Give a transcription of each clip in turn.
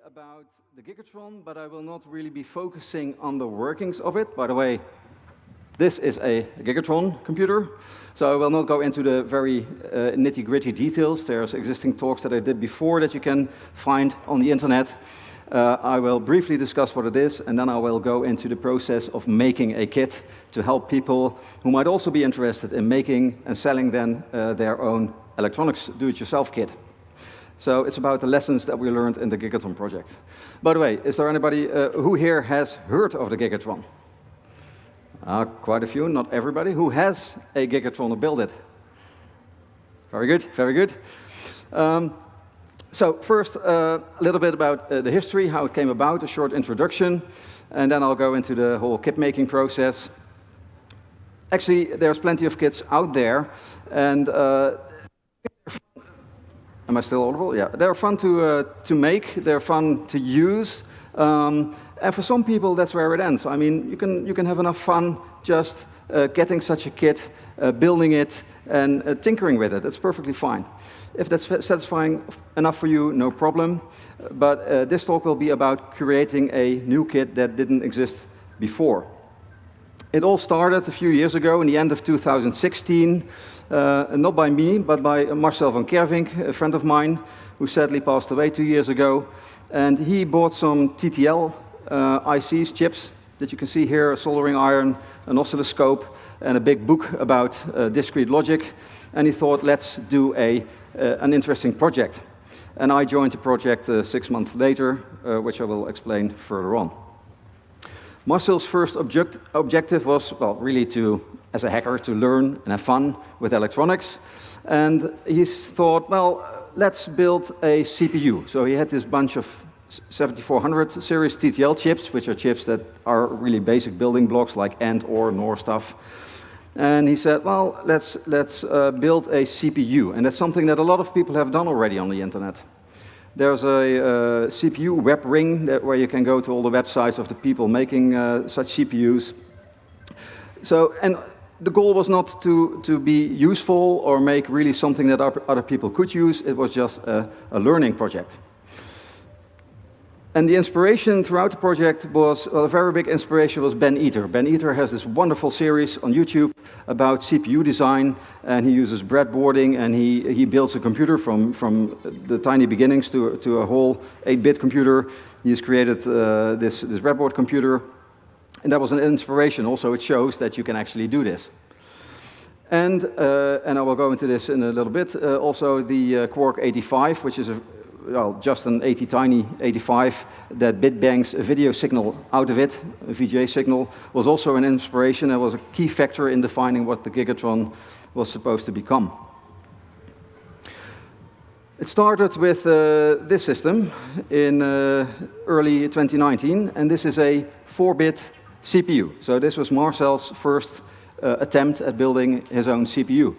about the Gigatron, but I will not really be focusing on the workings of it. By the way, this is a Gigatron computer, so I will not go into the very nitty-gritty details. There's existing talks that I did before that you can find on the internet. I will briefly discuss what it is, and then I will go into the process of making a kit to help people who might also be interested in making and selling then their own electronics do-it-yourself kit. So it's about the lessons that we learned in the Gigatron project. By the way, is there anybody who here has heard of the Gigatron? Quite a few, not everybody. Who has a Gigatron or built it? Very good, very good. So first, a little bit about the history, how it came about, a short introduction, and then I'll go into the whole kit making process. Actually, there's plenty of kits out there, and am I still audible? Yeah, they're fun to make, they're fun to use, and for some people that's where it ends. I mean, you can have enough fun just getting such a kit, building it, and tinkering with it. It's perfectly fine. If that's satisfying enough for you, no problem. But this talk will be about creating a new kit that didn't exist before. It all started a few years ago in the end of 2016, not by me, but by Marcel van Kervink, a friend of mine, who sadly passed away 2 years ago. And he bought some TTL ICs, chips, that you can see here, a soldering iron, an oscilloscope, and a big book about discrete logic. And he thought, let's do an interesting project. And I joined the project 6 months later, which I will explain further on. Marcel's first objective was, well, really as a hacker, to learn and have fun with electronics. And he thought, well, let's build a CPU. So he had this bunch of 7400 series TTL chips, which are chips that are really basic building blocks like AND, OR, NOR stuff. And he said, well, let's build a CPU. And that's something that a lot of people have done already on the internet. There's a CPU web ring where you can go to all the websites of the people making such CPUs. So, and the goal was not to be useful or make really something that other people could use. It was just a learning project. And the inspiration throughout the project was, well, a very big inspiration was Ben Eater. Ben Eater has this wonderful series on YouTube about CPU design, and he uses breadboarding, and he builds a computer from the tiny beginnings to a whole 8-bit computer. He's created this breadboard computer, and that was an inspiration. Also, it shows that you can actually do this. And I will go into this in a little bit. Also, the Quark 85, which is just an tiny 85 that bit bangs a video signal out of it, a VGA signal, was also an inspiration and was a key factor in defining what the Gigatron was supposed to become. It started with this system in early 2019, and this is a 4-bit CPU. So this was Marcel's first attempt at building his own CPU.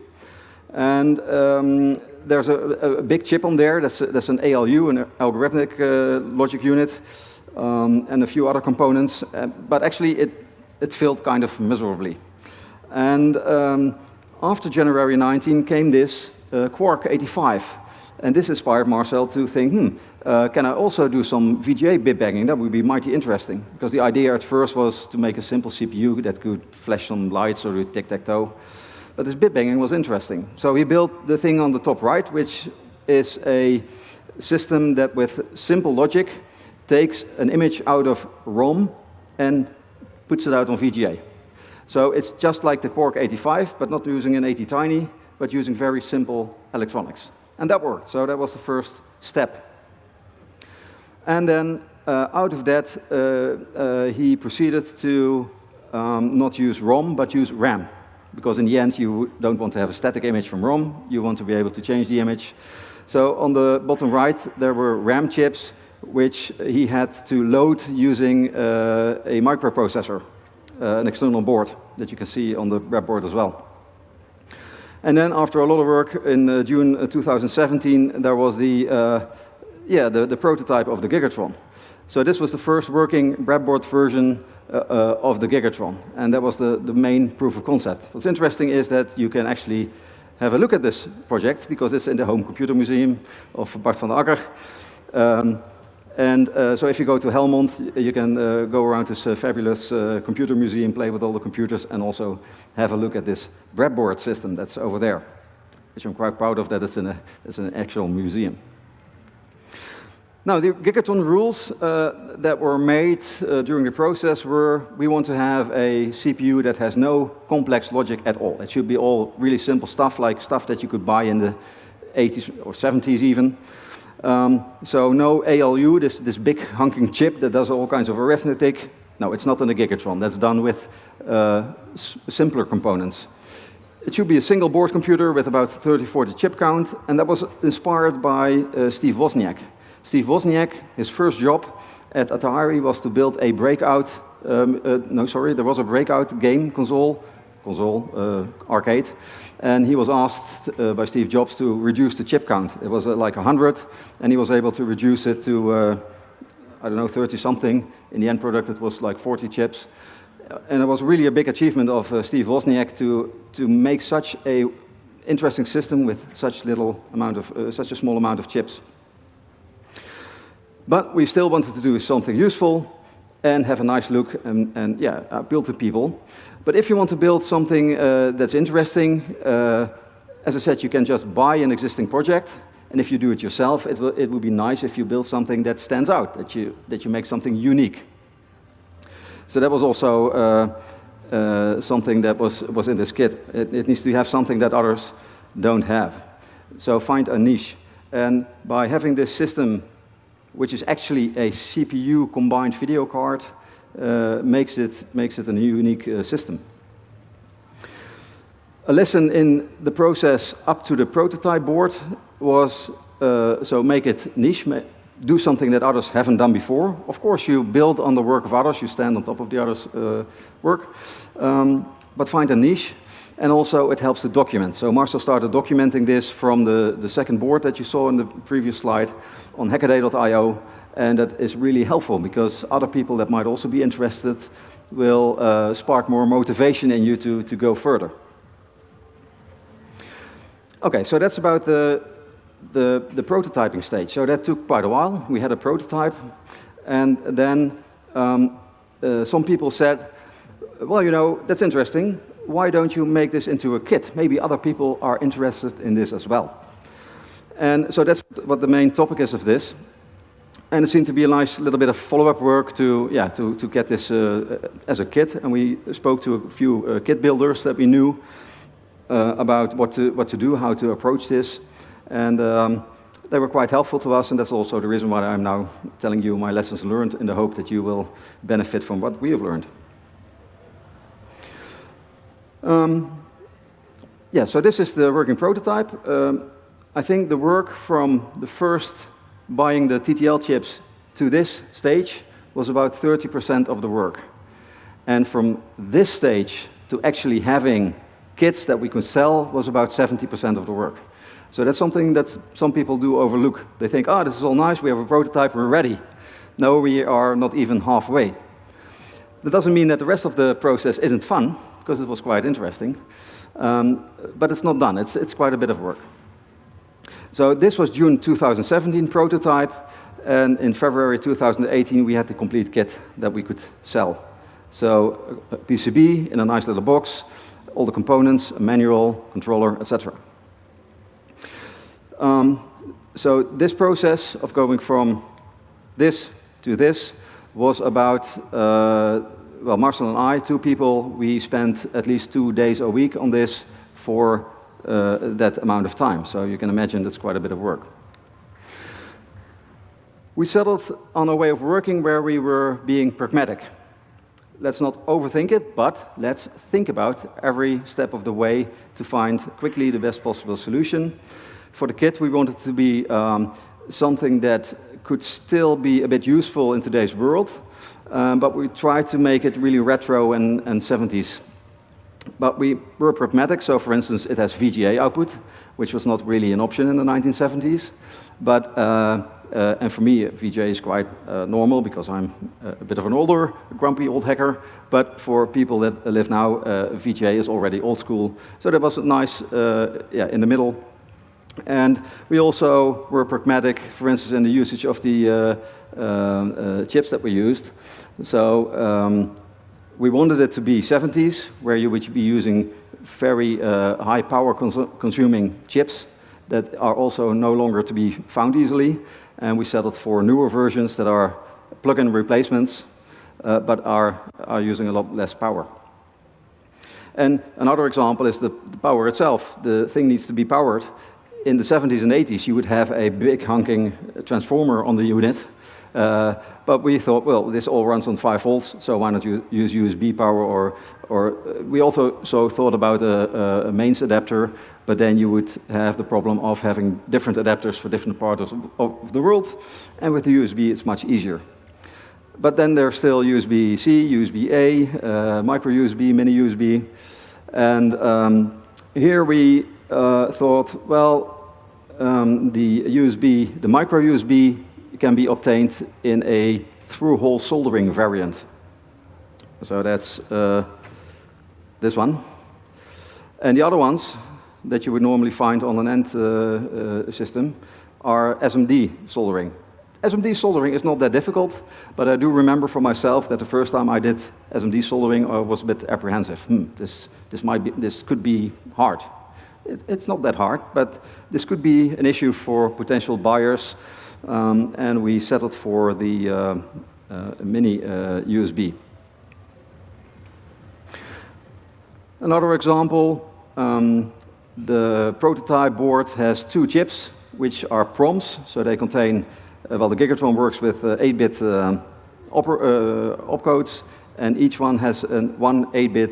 And there's a big chip on there, that's an ALU, an algorithmic logic unit, and a few other components, but actually it failed kind of miserably. And after January 19 came this Quark 85, and this inspired Marcel to think, can I also do some VGA bit banging? That would be mighty interesting, because the idea at first was to make a simple CPU that could flash some lights or do tic-tac-toe. But this bit banging was interesting. So he built the thing on the top right, which is a system that with simple logic takes an image out of ROM and puts it out on VGA. So it's just like the Quark 85, but not using an ATtiny, but using very simple electronics. And that worked, so that was the first step. And then out of that, he proceeded to not use ROM, but use RAM. Because in the end, you don't want to have a static image from ROM, you want to be able to change the image. So on the bottom right, there were RAM chips, which he had to load using a microprocessor, an external board that you can see on the breadboard as well. And then after a lot of work in June 2017, there was the prototype of the Gigatron. So this was the first working breadboard version of the Gigatron, and that was the main proof of concept. What's interesting is that you can actually have a look at this project, because it's in the Home Computer Museum of Bart van der Akker. And so if you go to Helmond, you can go around this fabulous computer museum, play with all the computers, and also have a look at this breadboard system that's over there, which I'm quite proud of that it's in an actual museum. Now, the Gigatron rules that were made during the process were, we want to have a CPU that has no complex logic at all. It should be all really simple stuff, like stuff that you could buy in the 80s or 70s even. So no ALU, this big hunking chip that does all kinds of arithmetic. No, it's not in the Gigatron. That's done with simpler components. It should be a single board computer with about 30, 40 chip count, and that was inspired by Steve Wozniak. Steve Wozniak, his first job at Atari was to build a breakout, there was a breakout game console, arcade, and he was asked by Steve Jobs to reduce the chip count. It was like 100, and he was able to reduce it to, 30 something. In the end product, it was like 40 chips. And it was really a big achievement of Steve Wozniak to make such a interesting system with such such a small amount of chips. But we still wanted to do something useful and have a nice look and appeal to people. But if you want to build something that's interesting, as I said, you can just buy an existing project, and if you do it yourself, it would be nice if you build something that stands out, that you make something unique. So that was also something that was in this kit. It needs to have something that others don't have. So find a niche. And by having this system, which is actually a CPU combined video card, makes it a unique system. A lesson in the process up to the prototype board was, so make it niche, do something that others haven't done before. Of course, you build on the work of others, you stand on top of the others' work, but find a niche, and also it helps to document. So Marcel started documenting this from the second board that you saw in the previous slide on hackaday.io, and that is really helpful because other people that might also be interested will spark more motivation in you to go further. Okay, so that's about the prototyping stage. So that took quite a while. We had a prototype, and then some people said, well, that's interesting. Why don't you make this into a kit? Maybe other people are interested in this as well. And so that's what the main topic is of this. And it seemed to be a nice little bit of follow-up work to get this as a kit. And we spoke to a few kit builders that we knew about what to do, how to approach this. And they were quite helpful to us, and that's also the reason why I'm now telling you my lessons learned in the hope that you will benefit from what we have learned. So this is the working prototype. I think the work from the first buying the TTL chips to this stage was about 30% of the work. And from this stage to actually having kits that we could sell was about 70% of the work. So that's something that some people do overlook. They think, this is all nice, we have a prototype, we're ready. No, we are not even halfway. That doesn't mean that the rest of the process isn't fun, because it was quite interesting. But it's not done, it's quite a bit of work. So this was June 2017 prototype, and in February 2018 we had the complete kit that we could sell. So a PCB in a nice little box, all the components, a manual, controller, etc. So this process of going from this to this was about, Marcel and I, two people, we spent at least 2 days a week on this for that amount of time. So you can imagine that's quite a bit of work. We settled on a way of working where we were being pragmatic. Let's not overthink it, but let's think about every step of the way to find quickly the best possible solution. For the kit, we wanted to be something that could still be a bit useful in today's world, but we tried to make it really retro and 70s. But we were pragmatic, so for instance, it has VGA output, which was not really an option in the 1970s. But, and for me, VGA is quite normal because I'm a bit of an older, grumpy old hacker. But for people that live now, VGA is already old school. So that was nice, in the middle. And we also were pragmatic, for instance, in the usage of the chips that we used. So we wanted it to be 70s, where you would be using very high power consuming chips that are also no longer to be found easily. And we settled for newer versions that are plug-in replacements, but are using a lot less power. And another example is the power itself. The thing needs to be powered. In the 70s and 80s, you would have a big honking transformer on the unit. But we thought, well, this all runs on 5 volts, so why not use USB power? Or we also thought about a mains adapter, but then you would have the problem of having different adapters for different parts of the world. And with the USB, it's much easier. But then there's still USB-C, USB-A, micro USB, mini USB. And here we thought, well, the micro USB can be obtained in a through-hole soldering variant. So that's this one. And the other ones that you would normally find on an end system are SMD soldering. SMD soldering is not that difficult, but I do remember for myself that the first time I did SMD soldering, I was a bit apprehensive. This could be hard. It's not that hard, but this could be an issue for potential buyers, and we settled for the mini USB. Another example, the prototype board has 2 chips, which are PROMs, so they contain, well, the Gigatron works with 8-bit opcodes, and each one has one 8-bit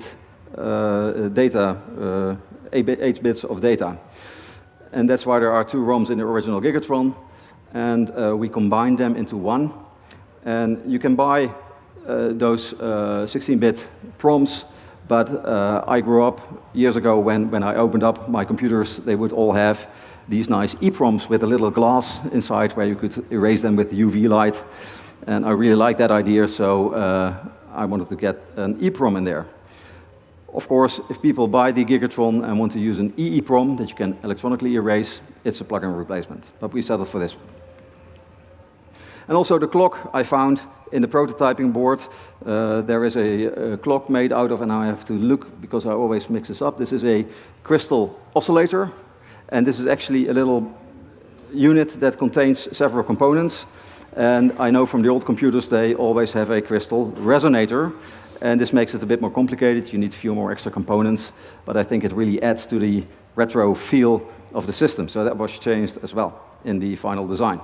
data, 8 bits of data. And that's why there are 2 ROMs in the original Gigatron, and we combined them into one. And you can buy those 16-bit PROMs, but I grew up years ago when I opened up my computers, they would all have these nice EEPROMs with a little glass inside where you could erase them with UV light. And I really like that idea, so I wanted to get an EEPROM in there. Of course, if people buy the Gigatron and want to use an EEPROM that you can electronically erase, it's a plug-in replacement. But we settled for this. And also the clock I found in the prototyping board. There is a clock made out of, and I have to look because I always mix this up. This is a crystal oscillator, and this is actually a little unit that contains several components. And I know from the old computers they always have a crystal resonator, and this makes it a bit more complicated. You need a few more extra components, but I think it really adds to the retro feel of the system. So that was changed as well in the final design.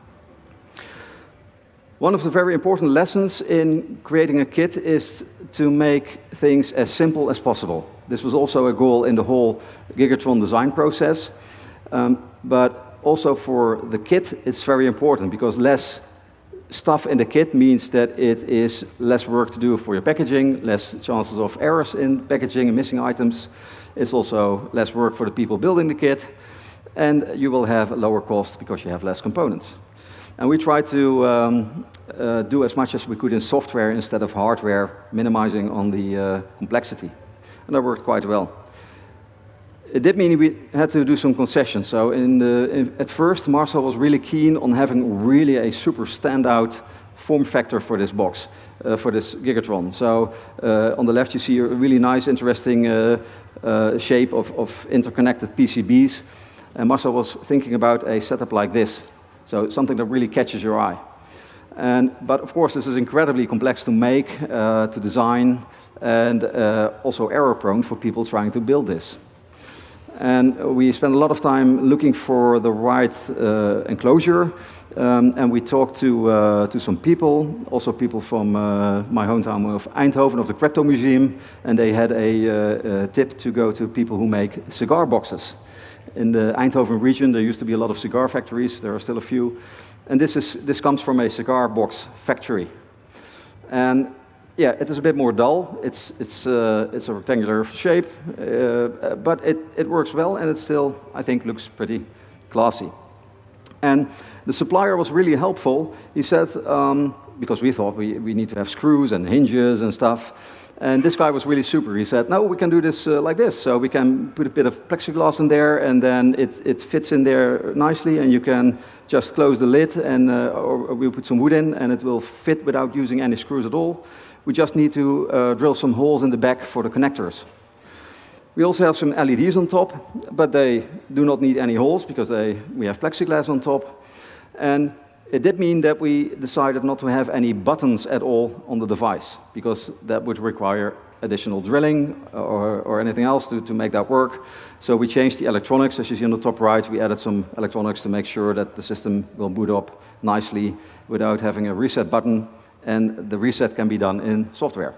One of the very important lessons in creating a kit is to make things as simple as possible. This was also a goal in the whole Gigatron design process, but also for the kit it's very important because less stuff in the kit means that it is less work to do for your packaging, less chances of errors in packaging and missing items. It's also less work for the people building the kit, and you will have a lower cost because you have less components. And we tried to do as much as we could in software instead of hardware, minimizing on the complexity. And that worked quite well. It did mean we had to do some concessions. So at first, Marcel was really keen on having really a super standout form factor for this box, for this Gigatron. So on the left you see a really nice, interesting shape of interconnected PCBs. And Marcel was thinking about a setup like this. So something that really catches your eye. But of course this is incredibly complex to make, to design, and also error-prone for people trying to build this. And we spent a lot of time looking for the right enclosure, and we talked to some people, also people from my hometown of Eindhoven, of the Crypto Museum, and they had a tip to go to people who make cigar boxes. In the Eindhoven region, there used to be a lot of cigar factories. There are still a few, and this comes from a cigar box factory. And yeah, it is a bit more dull. It's a rectangular shape, but it works well, and it still, I think, looks pretty classy. And the supplier was really helpful. He said, because we thought we need to have screws and hinges and stuff, And this guy was really super. He said, no, we can do this like this. So we can put a bit of plexiglass in there, and then it fits in there nicely, and you can just close the lid, and or we'll put some wood in, and it will fit without using any screws at all. We just need to drill some holes in the back for the connectors. We also have some LEDs on top, but they do not need any holes because we have plexiglass on top. And it did mean that we decided not to have any buttons at all on the device, because that would require additional drilling or anything else to make that work. So we changed the electronics. As you see on the top right, we added some electronics to make sure that the system will boot up nicely without having a reset button, and the reset can be done in software.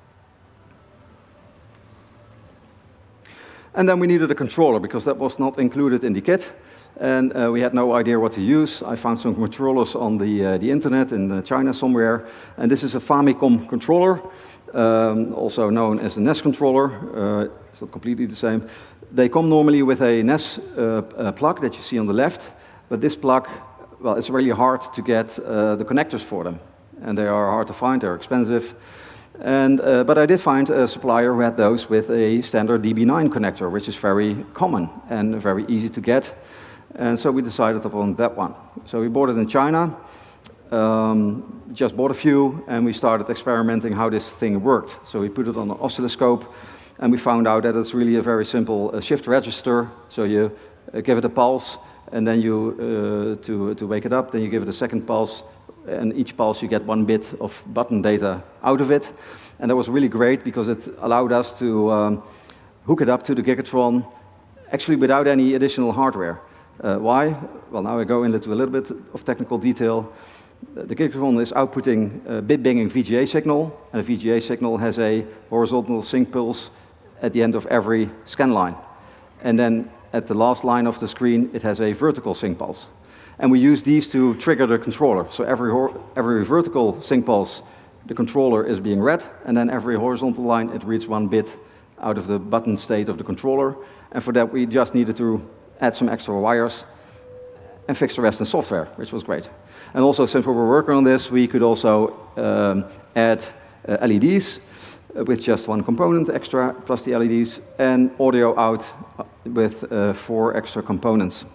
And then we needed a controller, because that was not included in the kit, and we had no idea what to use. I found some controllers on the internet in China somewhere, and this is a Famicom controller, also known as a NES controller. It's not completely the same. They come normally with a NES plug that you see on the left, but this plug, well, it's really hard to get the connectors for them, and they are hard to find, they're expensive. But I did find a supplier who had those with a standard DB9 connector, which is very common and very easy to get. And so we decided upon that one. So we bought it in China, just bought a few, and we started experimenting how this thing worked. So we put it on an oscilloscope, and we found out that it's really a very simple shift register. So you give it a pulse, and then you, to wake it up, then you give it a second pulse, and each pulse you get 1 bit of button data out of it. And that was really great because it allowed us to hook it up to the Gigatron actually without any additional hardware. Why? Well, now I go into a little bit of technical detail. The Gigatron is outputting a bit-banging VGA signal, and a VGA signal has a horizontal sync pulse at the end of every scan line. And then at the last line of the screen, it has a vertical sync pulse. And we use these to trigger the controller. So every vertical sync pulse, the controller is being read, and then every horizontal line, it reads 1 bit out of the button state of the controller. And for that, we just needed to add some extra wires and fix the rest in software, which was great. And also, since we were working on this, we could also add LEDs with just 1 component extra, plus the LEDs, and audio out with 4 extra components.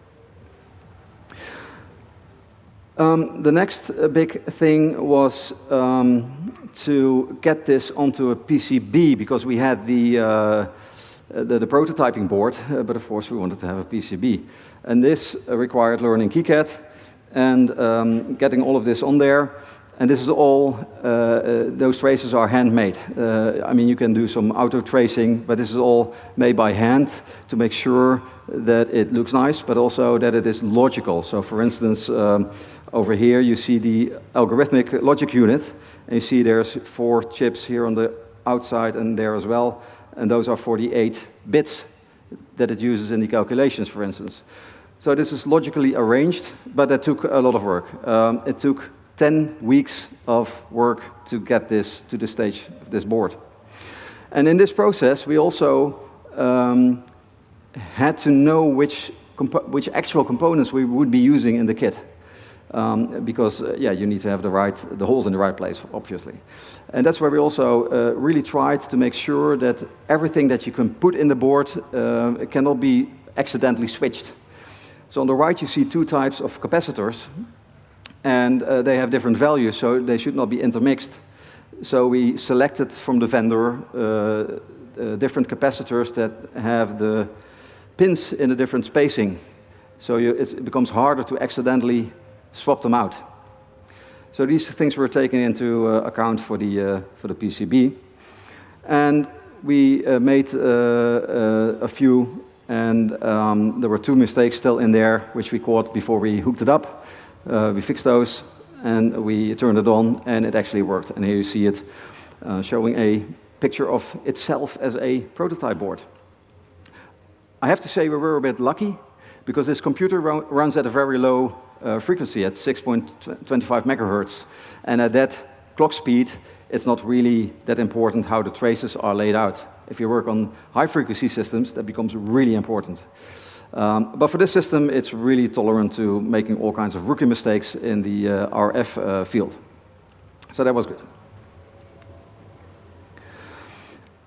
The next big thing was to get this onto a PCB, because we had the prototyping board, but of course we wanted to have a PCB. And this required learning KiCad and getting all of this on there. And this is all, those traces are handmade. I mean, you can do some auto tracing, but this is all made by hand to make sure that it looks nice, but also that it is logical. So for instance, over here you see the algorithmic logic unit, and you see there's 4 chips here on the outside and there as well, and those are for the 8 bits that it uses in the calculations, for instance. So this is logically arranged, but that took a lot of work. It took 10 weeks of work to get this to the stage of this board. And in this process, we also had to know which actual components we would be using in the kit. Because you need to have the holes in the right place, obviously. And that's where we also really tried to make sure that everything that you can put in the board cannot be accidentally switched. So on the right you see 2 types of capacitors, and they have different values, so they should not be intermixed. So we selected from the vendor different capacitors that have the pins in a different spacing. So it becomes harder to accidentally swap them out. So these things were taken into account for the PCB. And we made a few, and there were 2 mistakes still in there, which we caught before we hooked it up. We fixed those, and we turned it on, and it actually worked. And here you see it showing a picture of itself as a prototype board. I have to say we were a bit lucky, because this computer runs at a very low frequency, at 6.25 megahertz. And at that clock speed, it's not really that important how the traces are laid out. If you work on high-frequency systems, that becomes really important. But for this system, it's really tolerant to making all kinds of rookie mistakes in the RF field. So that was good.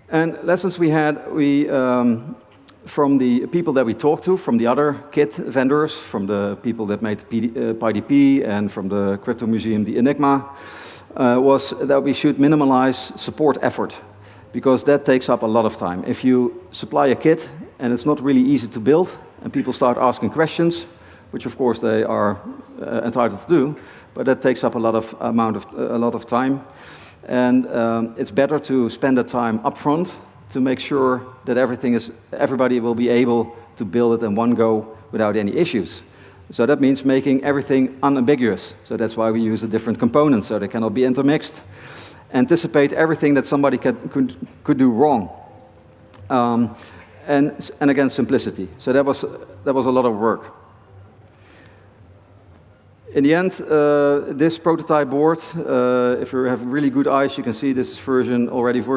And lessons we had, from the people that we talked to, from the other kit vendors, from the people that made PyDP and from the crypto museum, the Enigma, was that we should minimalize support effort, because that takes up a lot of time. If you supply a kit and it's not really easy to build, and people start asking questions, which of course they are entitled to do, but that takes up a lot of time. And it's better to spend the time upfront to make sure that everybody will be able to build it in one go without any issues. So that means making everything unambiguous. So that's why we use the different components, so they cannot be intermixed. Anticipate everything that somebody could do wrong. And again, simplicity. So that was a lot of work. In the end, this prototype board, if you have really good eyes, you can see this is version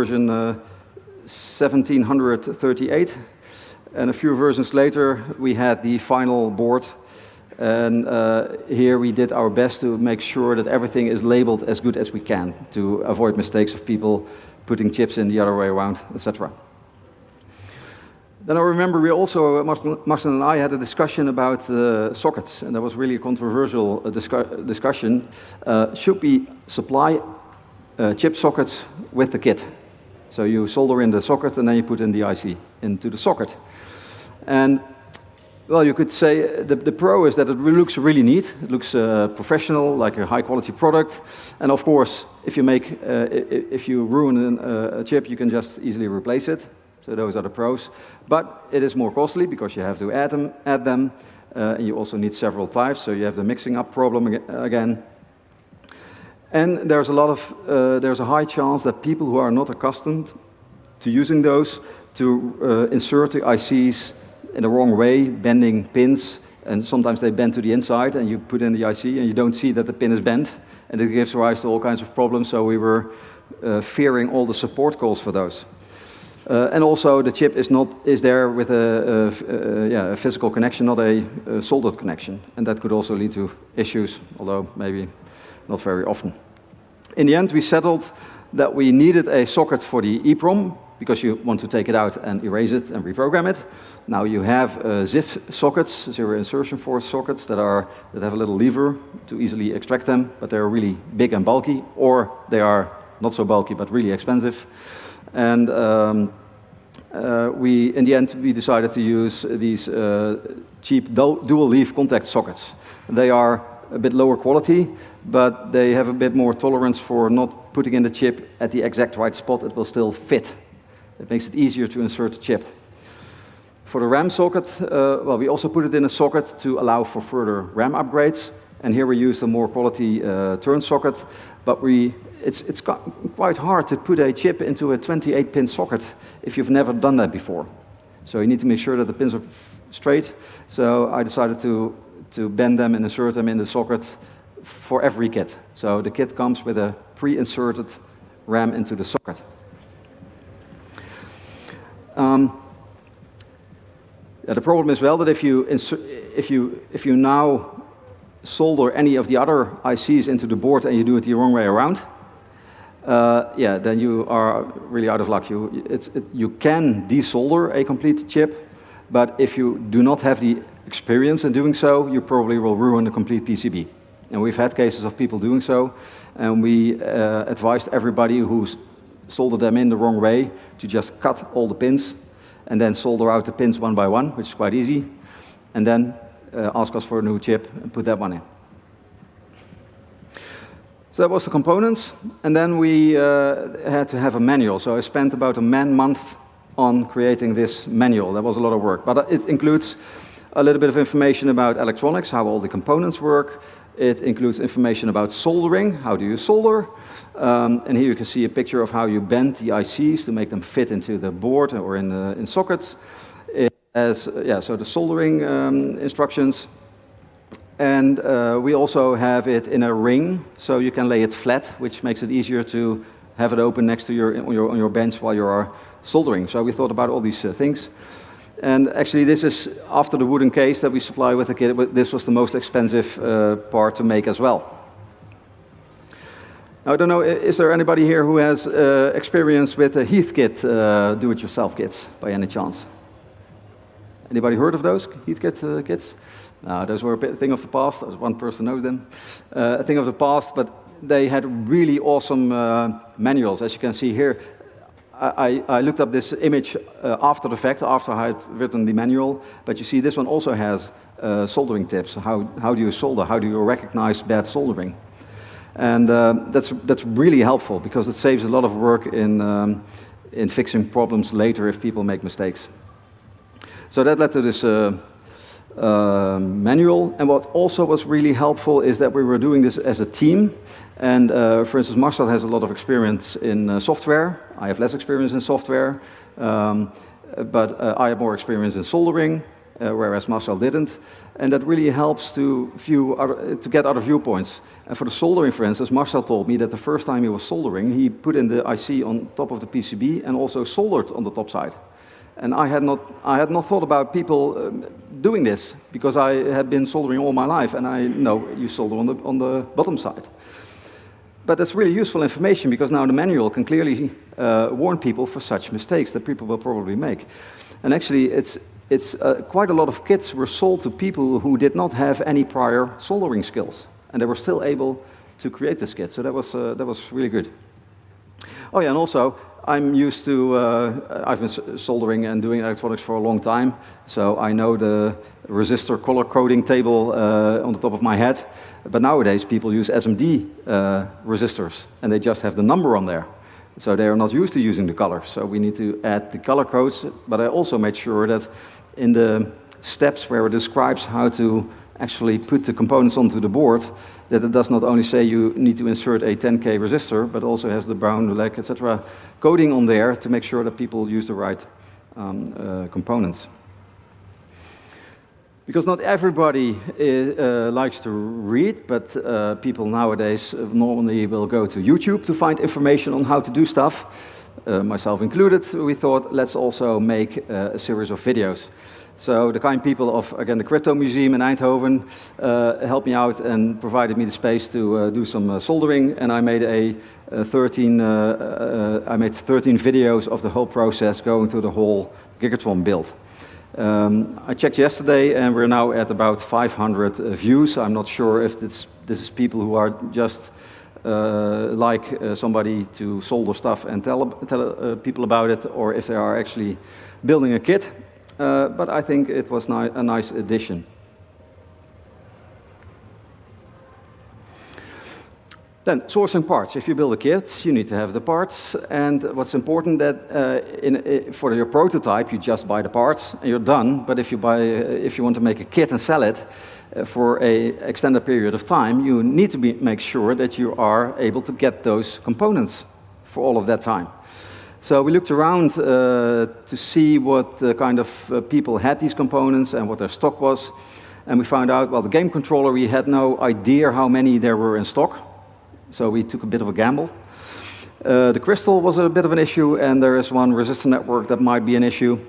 1738. And a few versions later, we had the final board. And here we did our best to make sure that everything is labeled as good as we can, to avoid mistakes of people putting chips in the other way around, etc. Then I remember we also, Marcel and I, had a discussion about sockets, and that was really a controversial discussion. Should we supply chip sockets with the kit? So you solder in the socket and then you put in the IC into the socket. And well, you could say the pro is that it looks really neat. It looks professional, like a high-quality product. And of course, if you ruin a chip, you can just easily replace it. So those are the pros. But it is more costly because you have to add them. And you also need several types, so you have the mixing up problem again. And there's a high chance that people who are not accustomed to using those to insert the ICs in the wrong way, bending pins, and sometimes they bend to the inside, and you put in the IC and you don't see that the pin is bent, and it gives rise to all kinds of problems. So we were fearing all the support calls for those. And also the chip is there with a physical connection, not a soldered connection, and that could also lead to issues, although maybe not very often. In the end, we settled that we needed a socket for the EEPROM, because you want to take it out and erase it and reprogram it. Now you have ZIF sockets, zero insertion force sockets, that have a little lever to easily extract them, but they're really big and bulky, or they are not so bulky but really expensive. And in the end, we decided to use these cheap dual leaf contact sockets. They are a bit lower quality, but they have a bit more tolerance for not putting in the chip at the exact right spot. It will still fit. It makes it easier to insert the chip. For the RAM socket, we also put it in a socket to allow for further RAM upgrades. And here we use a more quality turn socket, but it's quite hard to put a chip into a 28-pin socket if you've never done that before. So you need to make sure that the pins are straight. So I decided to bend them and insert them in the socket for every kit. So the kit comes with a pre-inserted RAM into the socket. The problem is that if you now solder any of the other ICs into the board and you do it the wrong way around, then you are really out of luck. You can desolder a complete chip, but if you do not have the experience in doing so, you probably will ruin the complete PCB. And we've had cases of people doing so, and we advised everybody who's soldered them in the wrong way to just cut all the pins and then solder out the pins one by one, which is quite easy, and then ask us for a new chip and put that one in. So that was the components, and then we had to have a manual. So I spent about a man-month on creating this manual. That was a lot of work, but it includes a little bit of information about electronics, how all the components work. It includes information about soldering, how do you solder, and here you can see a picture of how you bend the ICs to make them fit into the board or in sockets. So the soldering instructions. And we also have it in a ring, so you can lay it flat, which makes it easier to have it open next to on your bench while you are soldering. So we thought about all these things. And actually, this is after the wooden case that we supply with the kit. This was the most expensive part to make as well. I don't know, is there anybody here who has experience with Heathkit do-it-yourself kits, by any chance? Anybody heard of those Heathkit kits? Those were a thing of the past. One person knows them. A thing of the past, but they had really awesome manuals. As you can see here, I looked up this image after the fact, after I had written the manual, but you see this one also has soldering tips. How do you solder? How do you recognize bad soldering? And that's really helpful because it saves a lot of work in fixing problems later if people make mistakes. So that led to this manual. And what also was really helpful is that we were doing this as a team. And for instance, Marcel has a lot of experience in software. I have less experience in software, but I have more experience in soldering, whereas Marcel didn't. And that really helps to get other viewpoints. And for the soldering, for instance, Marcel told me that the first time he was soldering, he put in the IC on top of the PCB and also soldered on the top side. And I had not thought about people doing this because I had been soldering all my life, and I know you solder on the bottom side. But that's really useful information because now the manual can clearly warn people for such mistakes that people will probably make. And actually, it's quite a lot of kits were sold to people who did not have any prior soldering skills, and they were still able to create this kit. So that was really good. Oh yeah, and also I'm used to I've been soldering and doing electronics for a long time, so I know the resistor color coding table on the top of my head. But nowadays people use SMD resistors, and they just have the number on there. So they are not used to using the color. So we need to add the color codes, but I also made sure that in the steps where it describes how to actually put the components onto the board, that it does not only say you need to insert a 10K resistor, but also has the brown, black, etc. coding on there to make sure that people use the right components. Because not everybody likes to read, but people nowadays normally will go to YouTube to find information on how to do stuff. Myself included, we thought, let's also make a series of videos. So the kind people of, again, the Crypto Museum in Eindhoven helped me out and provided me the space to do some soldering, and I made 13 videos of the whole process going through the whole Gigatron build. I checked yesterday, and we're now at about 500 views. I'm not sure if this is people who are just like somebody to solder stuff and tell people about it, or if they are actually building a kit. But I think it was a nice addition. Then, sourcing parts. If you build a kit, you need to have the parts. And what's important that for your prototype, you just buy the parts and you're done. But if you want to make a kit and sell it for an extended period of time, you need to make sure that you are able to get those components for all of that time. So we looked around to see what kind of people had these components and what their stock was. And we found out, well, the game controller, we had no idea how many there were in stock. So we took a bit of a gamble. The crystal was a bit of an issue, and there is one resistor network that might be an issue.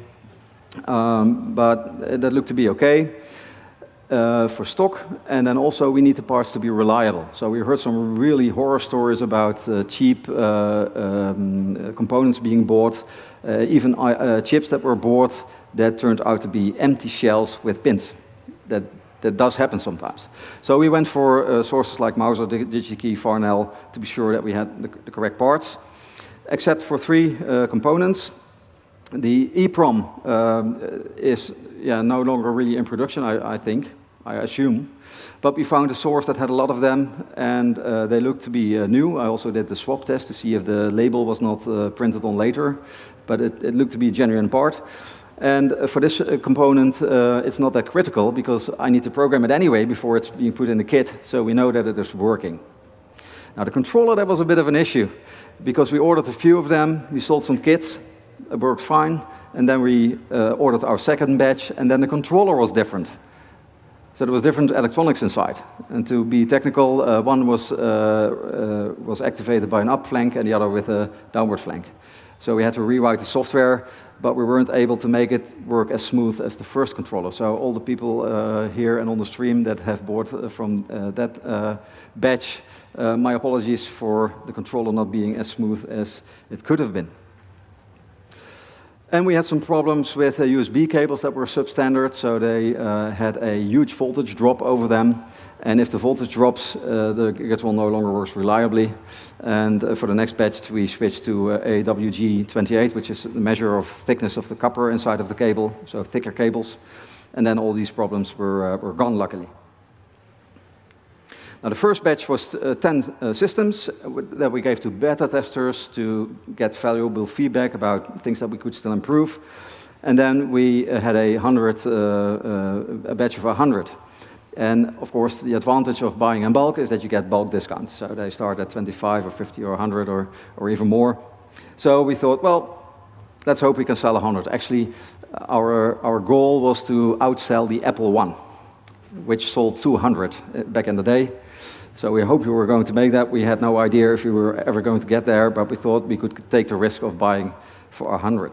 But that looked to be okay for stock. And then also we need the parts to be reliable. So we heard some really horror stories about cheap components being bought, even chips that were bought that turned out to be empty shells with pins. That does happen sometimes. So we went for sources like Mouser, DigiKey, Farnell to be sure that we had the correct parts. Except for 3 components. The EEPROM is no longer really in production, I assume. But we found a source that had a lot of them, and they looked to be new. I also did the swap test to see if the label was not printed on later, but it looked to be a genuine part. And for this component, it's not that critical because I need to program it anyway before it's being put in the kit, so we know that it is working. Now the controller, that was a bit of an issue because we ordered a few of them, we sold some kits, it worked fine, and then we ordered our second batch, and then the controller was different. So there was different electronics inside. And to be technical, one was activated by an up flank and the other with a downward flank. So we had to rewrite the software, but we weren't able to make it work as smooth as the first controller. So all the people here and on the stream that have bought from that batch My apologies for the controller not being as smooth as it could have been. And we had some problems with USB cables that were substandard, so they had a huge voltage drop over them. And if the voltage drops, the git will no longer work reliably. And for the next batch, we switched to a WG28, which is the measure of thickness of the copper inside of the cable, so thicker cables. And then all these problems were gone, luckily. Now, the first batch was 10 systems that we gave to beta testers to get valuable feedback about things that we could still improve. And then we had a batch of 100. And of course, the advantage of buying in bulk is that you get bulk discounts. So they start at 25 or 50 or 100 or even more. So we thought, well, let's hope we can sell 100. Actually, our goal was to outsell the Apple I, which sold 200 back in the day. So we hoped we were going to make that. We had no idea if we were ever going to get there, but we thought we could take the risk of buying for 100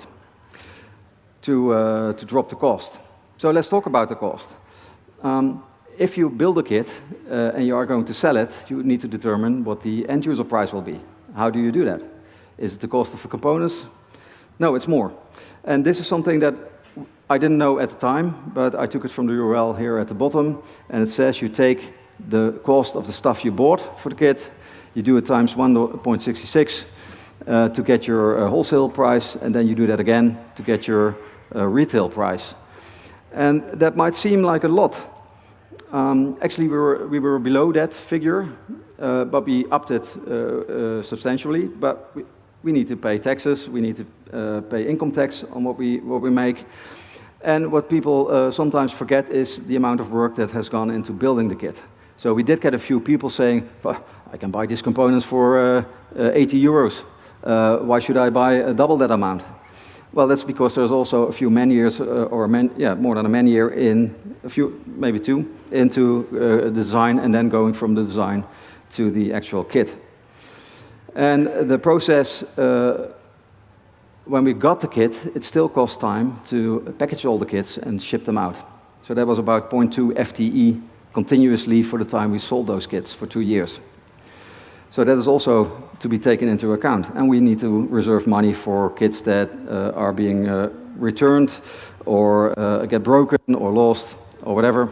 to drop the cost. So let's talk about the cost. If you build a kit and you are going to sell it, you need to determine what the end user price will be. How do you do that? Is it the cost of the components? No, it's more. And this is something that I didn't know at the time, but I took it from the URL here at the bottom, and it says you take the cost of the stuff you bought for the kit, you do it times 1.66 to get your wholesale price, and then you do that again to get your retail price. And that might seem like a lot. Actually, we were below that figure, but we upped it substantially. But we need to pay taxes, we need to pay income tax on what we make. And what people sometimes forget is the amount of work that has gone into building the kit. So we did get a few people saying, well, I can buy these components for 80 euros. Why should I buy double that amount? Well, that's because there's also a few man years, more than a man year in, a few, maybe two, into design and then going from the design to the actual kit. And the process, when we got the kit, it still cost time to package all the kits and ship them out. So that was about 0.2 FTE continuously for the time we sold those kits for 2 years. So that is also to be taken into account. And we need to reserve money for kits that are being returned or get broken or lost or whatever.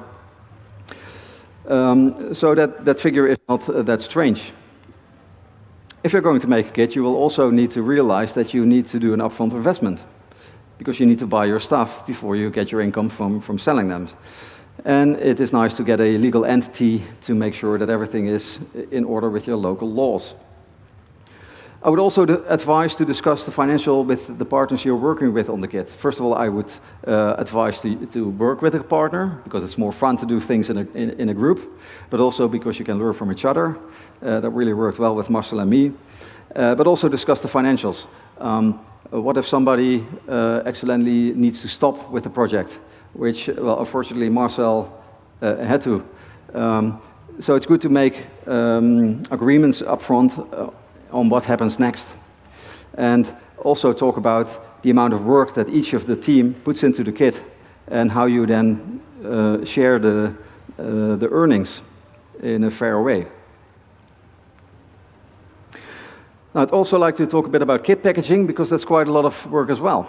So that figure is not that strange. If you're going to make a kit, you will also need to realize that you need to do an upfront investment because you need to buy your stuff before you get your income from selling them. And it is nice to get a legal entity to make sure that everything is in order with your local laws. I would also advise to discuss the financial with the partners you're working with on the kit. First of all, I would advise to work with a partner because it's more fun to do things in a group, but also because you can learn from each other. That really worked well with Marcel and me. But also discuss the financials. What if somebody accidentally needs to stop with the project? Which, well, unfortunately, Marcel had to. So it's good to make agreements up front on what happens next. And also talk about the amount of work that each of the team puts into the kit and how you then share the earnings in a fair way. Now, I'd also like to talk a bit about kit packaging because that's quite a lot of work as well.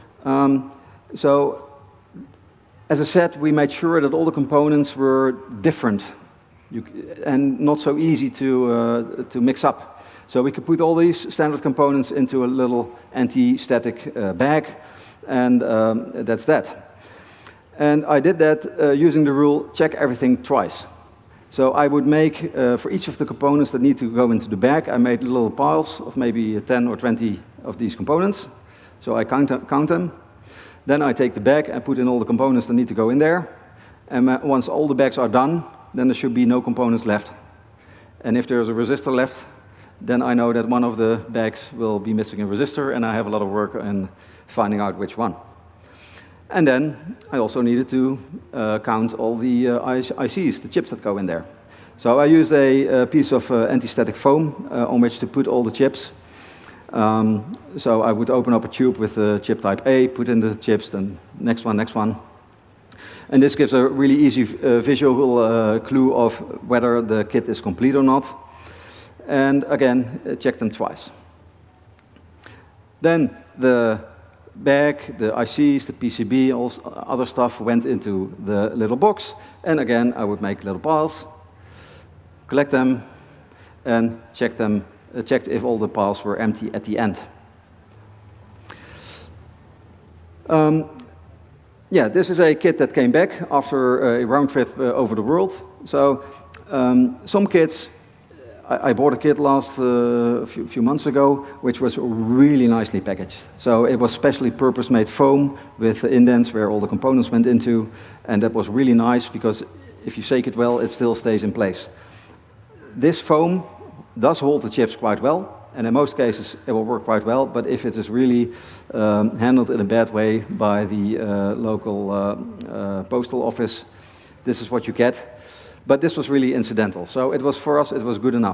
As I said, we made sure that all the components were different and not so easy to mix up. So we could put all these standard components into a little anti-static bag, and that's that. And I did that using the rule, check everything twice. So I would make, for each of the components that need to go into the bag, I made little piles of maybe 10 or 20 of these components. So I count them. Then I take the bag and put in all the components that need to go in there. And once all the bags are done, then there should be no components left. And if there's a resistor left, then I know that one of the bags will be missing a resistor, and I have a lot of work in finding out which one. And then I also needed to count all the ICs, the chips that go in there. So I used a piece of anti-static foam on which to put all the chips. So I would open up a tube with the chip type A, put in the chips, then next one. And this gives a really easy visual clue of whether the kit is complete or not. and again, check them twice. Then the bag, the ICs, the PCB, all other stuff went into the little box, and again, I would make little piles, collect them, and checked if all the piles were empty at the end. Yeah, this is a kit that came back after a round trip over the world. So some kits, I bought a kit a few months ago, which was really nicely packaged. So it was specially purpose-made foam with indents where all the components went into, and that was really nice because if you shake it well, it still stays in place. This foam does hold the chips quite well, and in most cases it will work quite well, but if it is really handled in a bad way by the local postal office, this is what you get. But this was really incidental, so it was, for us, it was good enough.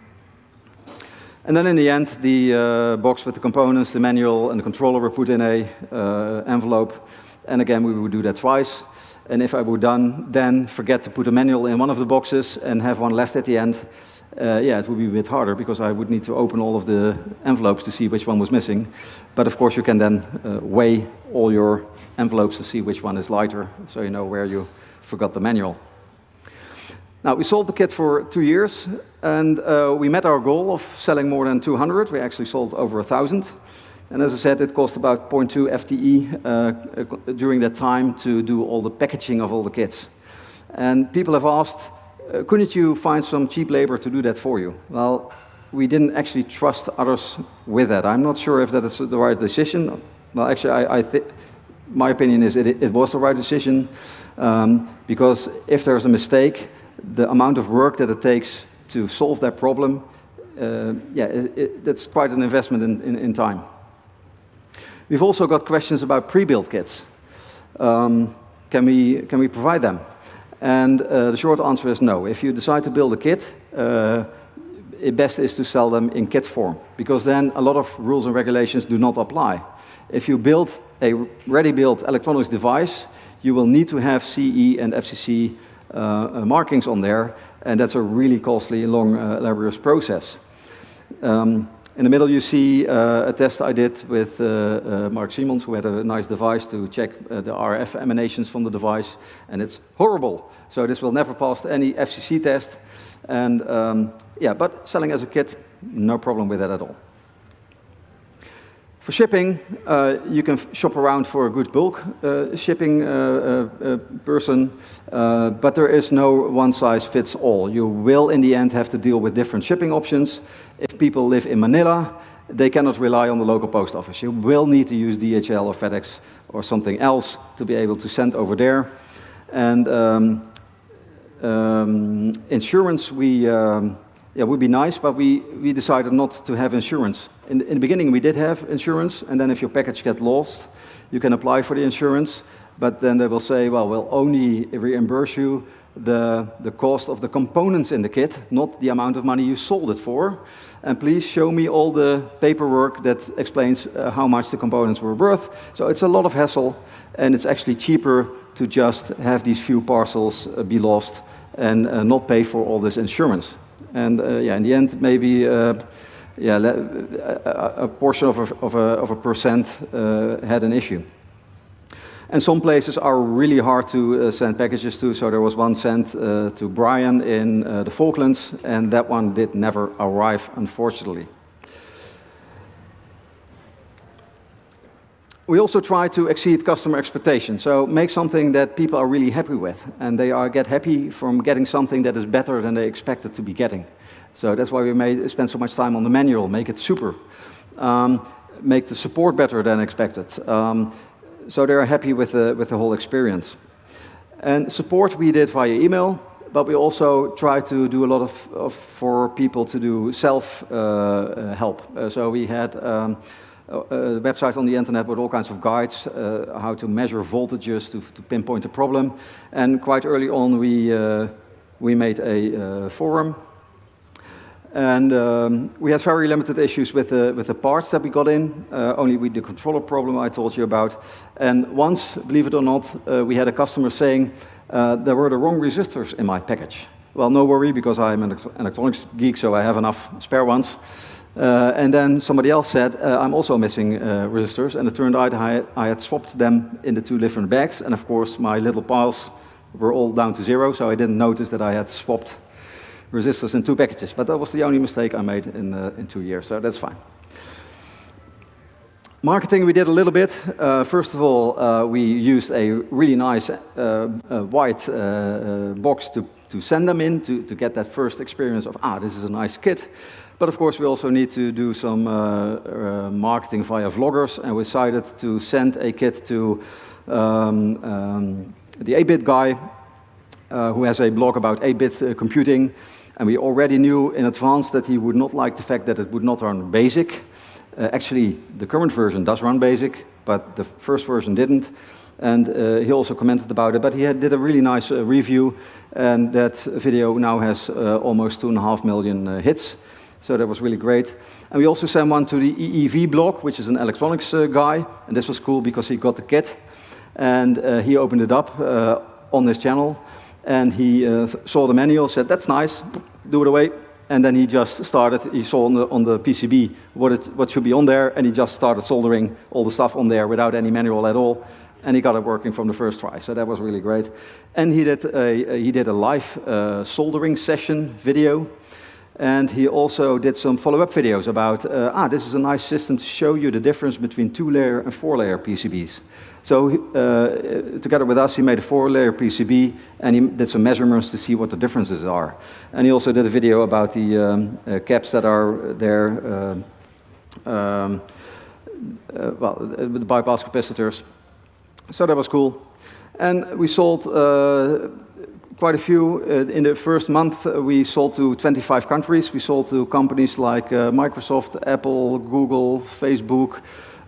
And then in the end, the box with the components, the manual, and the controller were put in a envelope, and again we would do that twice. And if I were done, then forget to put a manual in one of the boxes and have one left at the end, yeah, it would be a bit harder because I would need to open all of the envelopes to see which one was missing. But of course you can then weigh all your envelopes to see which one is lighter, so you know where you forgot the manual. Now, we sold the kit for 2 years, and we met our goal of selling more than 200. We actually sold over 1,000. And as I said, it cost about 0.2 FTE during that time to do all the packaging of all the kits. And people have asked, couldn't you find some cheap labor to do that for you? Well, we didn't actually trust others with that. I'm not sure if that is the right decision. Well, actually, my opinion is it was the right decision, because if there's a mistake, the amount of work that it takes to solve that problem, yeah, that's quite an investment in time. We've also got questions about pre-built kits. Can we provide them? And the short answer is no. If you decide to build a kit, it best is to sell them in kit form, because then a lot of rules and regulations do not apply. If you build a ready-built electronics device, you will need to have CE and FCC markings on there, and that's a really costly, long, laborious process. In the middle you see a test I did with Mark Simons, who had a nice device to check the RF emanations from the device, and it's horrible. So this will never pass any FCC test, and yeah, but selling as a kit, no problem with that at all. For shipping, you can shop around for a good bulk shipping person, but there is no one-size-fits-all. You will, in the end, have to deal with different shipping options. If people live in Manila, they cannot rely on the local post office. You will need to use DHL or FedEx or something else to be able to send over there. And insurance, yeah, would be nice, but we decided not to have insurance. In the beginning, we did have insurance, and then if your package gets lost, you can apply for the insurance, but then they will say, well, we'll only reimburse you the cost of the components in the kit, not the amount of money you sold it for. And please show me all the paperwork that explains how much the components were worth. So it's a lot of hassle, and it's actually cheaper to just have these few parcels be lost and not pay for all this insurance. And yeah, in the end, maybe yeah, a portion of a percent had an issue. And some places are really hard to send packages to, so there was one sent to Brian in the Falklands, and that one did never arrive, unfortunately. We also try to exceed customer expectations, so make something that people are really happy with, and they get happy from getting something that is better than they expected to be getting. So that's why we spend so much time on the manual, make it super, make the support better than expected. So they're happy with the whole experience. And support we did via email, but we also try to do a lot for people to do self-help. So we had a website on the internet with all kinds of guides, how to measure voltages to pinpoint a problem. And quite early on we made a forum. And we had very limited issues with the parts that we got in, only with the controller problem I told you about. And once, believe it or not, we had a customer saying, there were the wrong resistors in my package. Well, no worry, because I'm an electronics geek, so I have enough spare ones. And then somebody else said, I'm also missing resistors, and it turned out I had swapped them in the 2 different bags, and of course my little piles were all down to 0, so I didn't notice that I had swapped resistors in 2 packages. But that was the only mistake I made in 2 years, so that's fine. Marketing, we did a little bit. First of all, we used a really nice white box to send them in, to get that first experience of, this is a nice kit. But of course, we also need to do some marketing via vloggers, and we decided to send a kit to the 8-bit guy, who has a blog about 8-bit computing, and we already knew in advance that he would not like the fact that it would not run BASIC. Actually, the current version does run BASIC, but the first version didn't. And he also commented about it, but he did a really nice review, and that video now has almost 2.5 million hits. So that was really great. And we also sent one to the EEV blog, which is an electronics guy, and this was cool because he got the kit, and he opened it up on his channel, and he saw the manual, said, that's nice, do it away. And then he just started, he saw on the PCB what should be on there, and he just started soldering all the stuff on there without any manual at all, and he got it working from the first try, so that was really great. And he did a live soldering session video, and he also did some follow-up videos about, this is a nice system to show you the difference between 2-layer and 4-layer PCBs. So together with us, he made a 4-layer PCB, and he did some measurements to see what the differences are. And he also did a video about the caps that are there, the bypass capacitors. So that was cool. And we sold quite a few. In the first month, we sold to 25 countries. We sold to companies like Microsoft, Apple, Google, Facebook,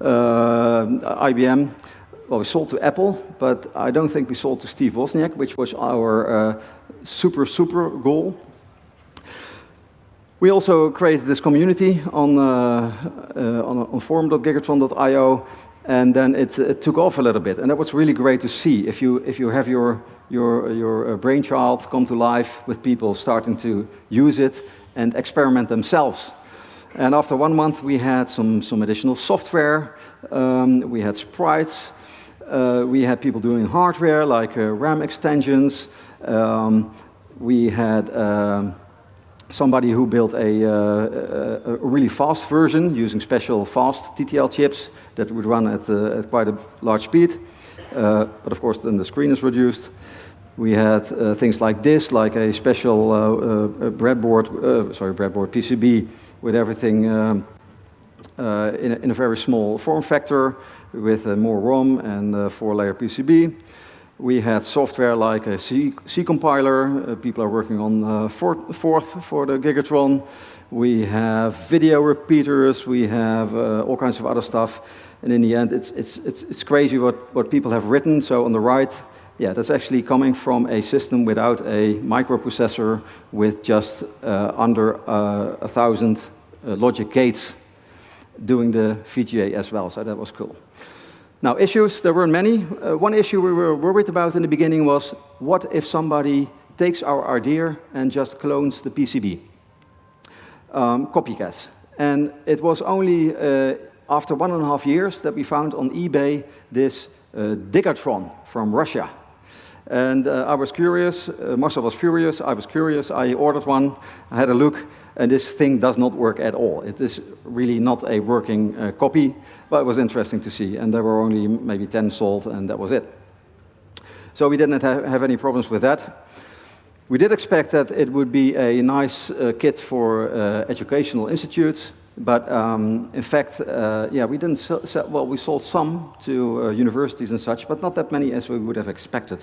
IBM. Well, we sold to Apple, but I don't think we sold to Steve Wozniak, which was our super goal. We also created this community on forum.gigatron.io, and then it took off a little bit, and that was really great to see. If you have your brainchild come to life with people starting to use it and experiment themselves. And after 1 month, we had some additional software. We had sprites. We had people doing hardware like RAM extensions. We had somebody who built a really fast version using special fast TTL chips that would run at quite a large speed. But of course, then the screen is reduced. We had things like this, like a special breadboard PCB with everything in a very small form factor, with more ROM and 4-layer PCB. We had software like a C compiler. People are working on Forth for the Gigatron. We have video repeaters. We have all kinds of other stuff. And in the end, it's crazy what people have written. So on the right, that's actually coming from a system without a microprocessor, with just under 1,000 logic gates doing the VGA as well, so that was cool. Now, issues, there weren't many. One issue we were worried about in the beginning was, what if somebody takes our idea and just clones the PCB? Copycats. And it was only after 1.5 years that we found on eBay this Digatron from Russia. And I was curious, Marcel was furious, I was curious, I ordered one, I had a look, and this thing does not work at all. It is really not a working copy, but it was interesting to see, and there were only maybe 10 sold, and that was it. So we didn't have any problems with that. We did expect that it would be a nice kit for educational institutes, but in fact, we didn't sell, well, we sold some to universities and such, but not that many as we would have expected.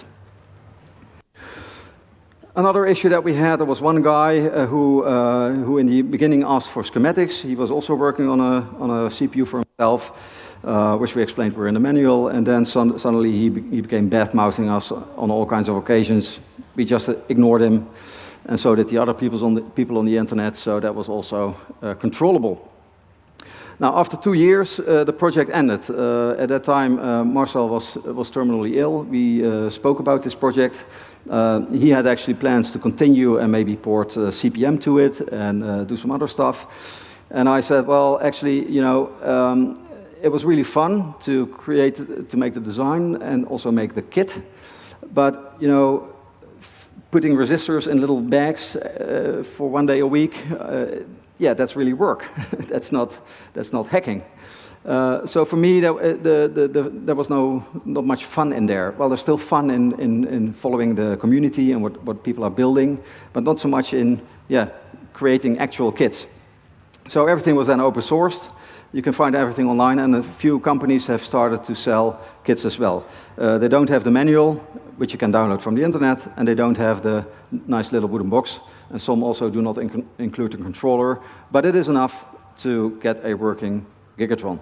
Another issue that we had, there was one guy who in the beginning asked for schematics. He was also working on a CPU for himself, which we explained were in the manual, and then suddenly he became bad-mouthing us on all kinds of occasions. We just ignored him, and so did the other people on the internet, so that was also controllable. Now, after 2 years, the project ended. At that time, Marcel was terminally ill. We spoke about this project. He had actually plans to continue and maybe port CPM to it and do some other stuff. And I said, well, actually, it was really fun to make the design and also make the kit. But, putting resistors in little bags for 1 day a week, that's really work. that's not hacking. So for me, there was not much fun in there. Well, there's still fun in following the community and what people are building, but not so much in creating actual kits. So everything was then open sourced. You can find everything online, and a few companies have started to sell kits as well. They don't have the manual, which you can download from the internet, and they don't have the nice little wooden box, and some also do not include a controller, but it is enough to get a working Gigatron.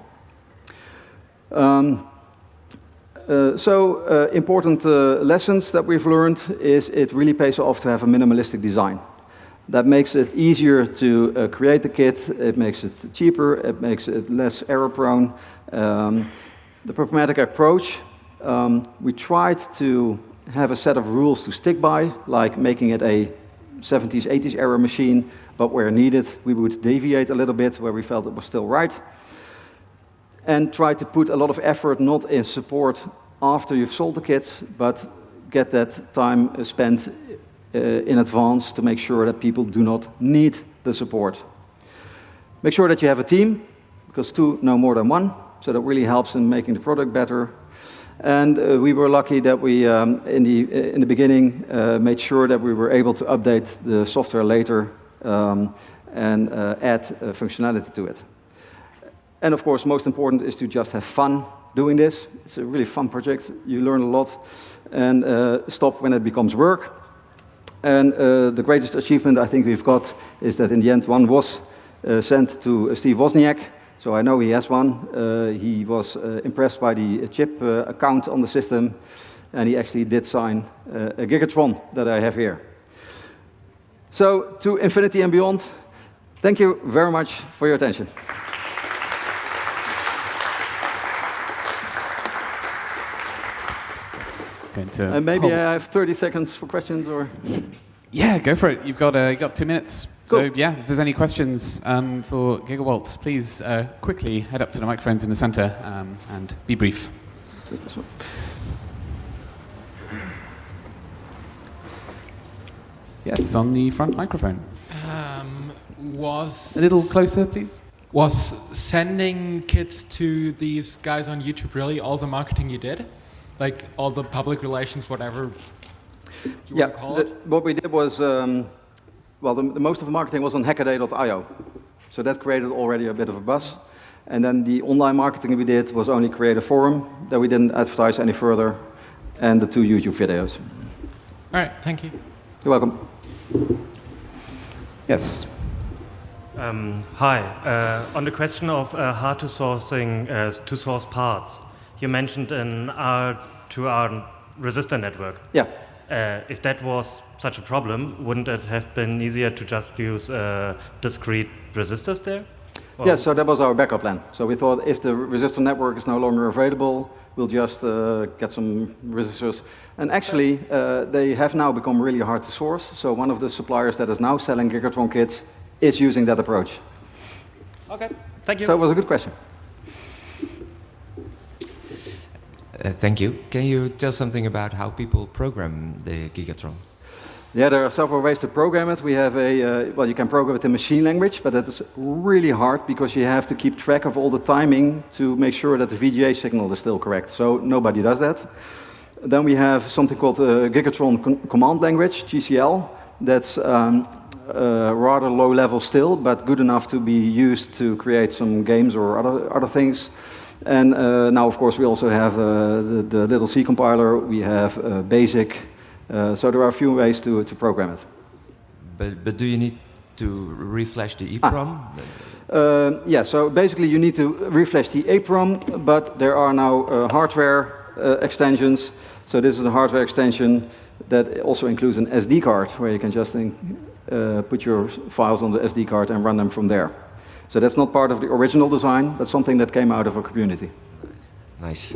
Important lessons that we've learned is it really pays off to have a minimalistic design. That makes it easier to create the kit, it makes it cheaper, it makes it less error prone. The programmatic approach, we tried to have a set of rules to stick by, like making it a 70s, 80s era machine, but where needed, we would deviate a little bit where we felt it was still right. And try to put a lot of effort not in support after you've sold the kits, but get that time spent in advance to make sure that people do not need the support. Make sure that you have a team, because 2 know more than 1, so that really helps in making the product better. And we were lucky that we, in the beginning, made sure that we were able to update the software later and add functionality to it. And of course, most important is to just have fun doing this. It's a really fun project. You learn a lot, and stop when it becomes work. And the greatest achievement I think we've got is that in the end one was sent to Steve Wozniak. So I know he has one. He was impressed by the chip account on the system, and he actually did sign a Gigatron that I have here. So to infinity and beyond, thank you very much for your attention. And maybe I have 30 seconds for questions, or? Yeah, go for it. You've got 2 minutes. Cool. So yeah, if there's any questions for Gigawalt, please quickly head up to the microphones in the center and be brief. Yes, on the front microphone. A little closer, please. Was sending kits to these guys on YouTube really all the marketing you did? Like all the public relations, whatever you want to call it? What we did was, the most of the marketing was on hackaday.io. So that created already a bit of a buzz. And then the online marketing we did was only create a forum that we didn't advertise any further, and the 2 YouTube videos. All right, thank you. You're welcome. Yes. Hi. On the question of how to source parts, you mentioned an R2R resistor network. Yeah. If that was such a problem, wouldn't it have been easier to just use discrete resistors there? Or? Yeah, so that was our backup plan. So we thought if the resistor network is no longer available, we'll just get some resistors. And actually, they have now become really hard to source. So one of the suppliers that is now selling Gigatron kits is using that approach. Okay, thank you. So it was a good question. Thank you. Can you tell something about how people program the Gigatron? Yeah, there are several ways to program it. We have you can program it in machine language, but that is really hard because you have to keep track of all the timing to make sure that the VGA signal is still correct. So nobody does that. Then we have something called Gigatron Command Language, GCL. That's rather low level still, but good enough to be used to create some games or other things. And now, of course, we also have the little C compiler. We have BASIC. So there are a few ways to program it. But do you need to reflash the EEPROM? Yeah, so basically you need to reflash the EEPROM, but there are now hardware extensions. So this is a hardware extension that also includes an SD card, where you can just put your files on the SD card and run them from there. So that's not part of the original design, but something that came out of a community. Nice.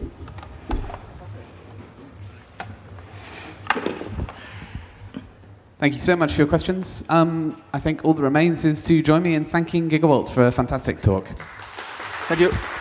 Thank you so much for your questions. I think all that remains is to join me in thanking GigaWalt for a fantastic talk. Thank you.